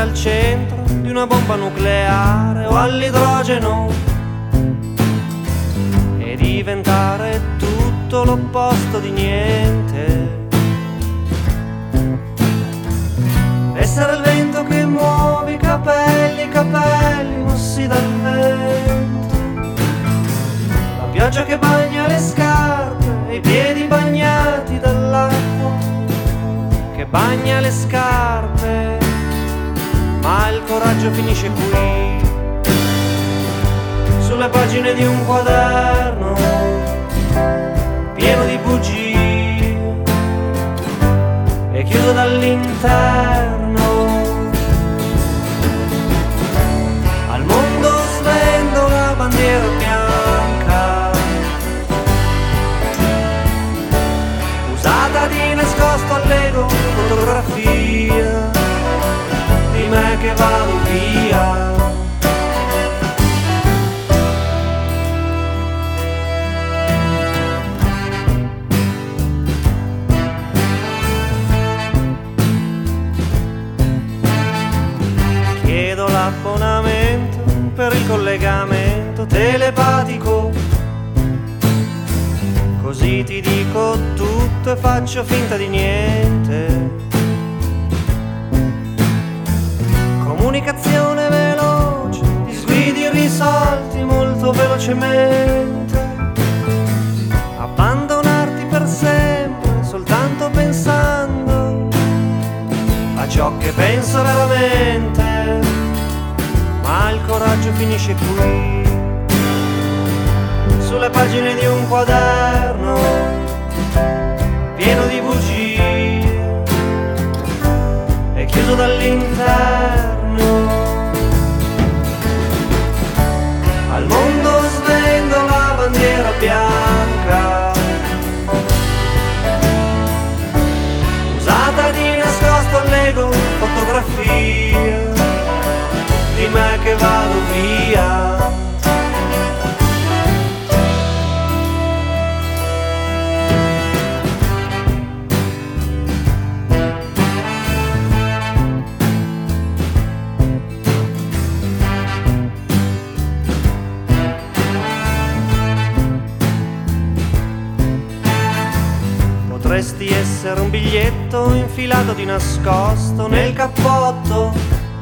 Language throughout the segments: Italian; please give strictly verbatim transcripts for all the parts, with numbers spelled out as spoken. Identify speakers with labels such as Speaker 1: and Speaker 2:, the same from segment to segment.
Speaker 1: al centro di una bomba nucleare o all'idrogeno e diventare tutto l'opposto di niente. Essere il vento che muove i capelli, i capelli mossi dal vento, la pioggia che bagna le scarpe e i piedi bagnati dall'acqua che bagna le scarpe, ma il coraggio finisce qui, sulle pagine di un quaderno pieno di bugie e chiuso dall'interno. Al mondo svendo la bandiera bianca, usata di nascosto all'ego, fotografia di me che vado via. Chiedo l'abbonamento per il collegamento telepatico, così ti dico tutto e faccio finta di niente. Comunicazione veloce, disguidi risolti molto velocemente, abbandonarti per sempre soltanto pensando a ciò che penso veramente, ma il coraggio finisce qui, sulle pagine di un quaderno pieno di bugie e chiuso dall'interno. Al mondo svendo la bandiera bianca, usata di nascosto all'ego, fotografia di me che vado via. Potresti essere un biglietto infilato di nascosto nel cappotto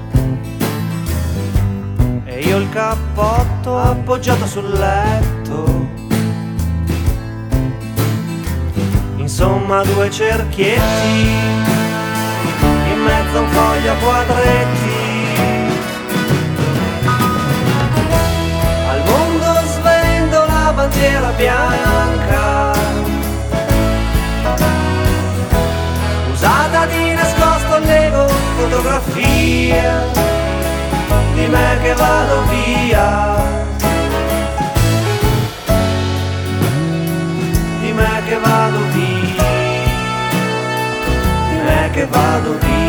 Speaker 1: e io il cappotto appoggiato sul letto. Insomma due cerchietti in mezzo a un foglio a quadretti. Al mondo svendo la bandiera bianca, usata di nascosto all'ego, fotografia di me che vado via, di me che vado via, di me che vado via.